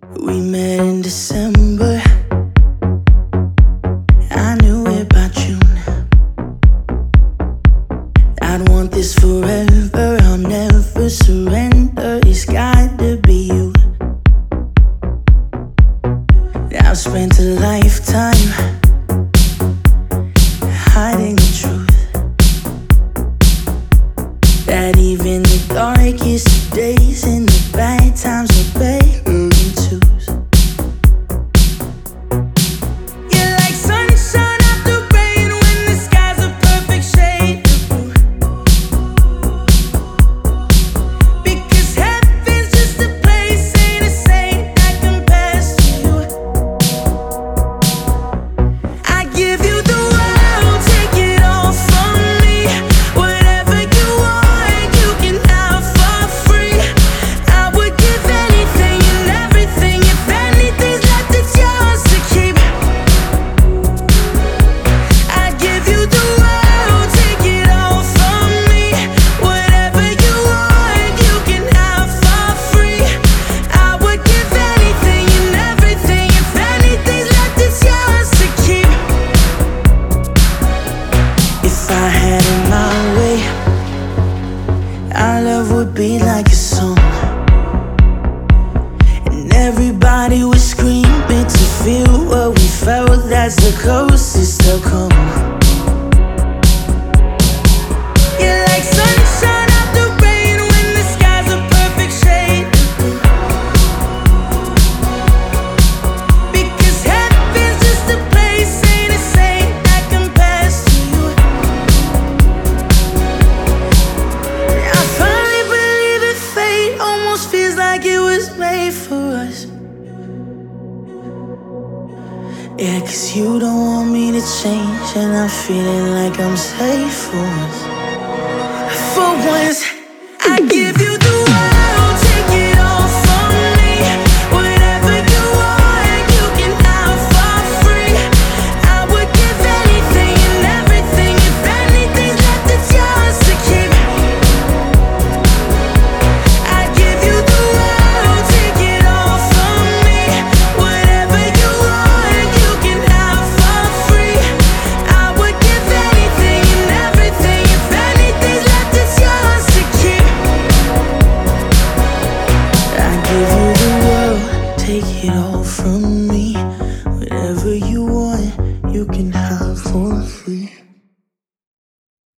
We met in December. I knew it by June. I'd want this forever. I'll never surrender. It's got to be you. I've spent a lifetime hiding the truth, that even the darkest of days and the bad times are better in twos. You're like sunshine after rain when the sky's a perfect shade of blue. Because heaven's just a place, ain't a saint that compares to you. I give you the world, take it all from me. Whatever you want, you can have for free. I would give anything and everything. If anything's left, it's yours to keep. I give you the world, take it all from me. Whatever you want, you can have for free. I would give anything and everything. If anything's left, it's yours to keep. If I had it my way, our love would be like a song, and everybody would scream it to feel what we felt. That's the closest they'll come. You're like sunshine after rain when the sky's a perfect shade of blue. Because heaven's just a place, ain't a saint that compares to you. I finally believe that fate almost feels like it was made for us. Yeah, 'cause you don't want me to change, and I'm feeling like I'm safe for once. For once, I give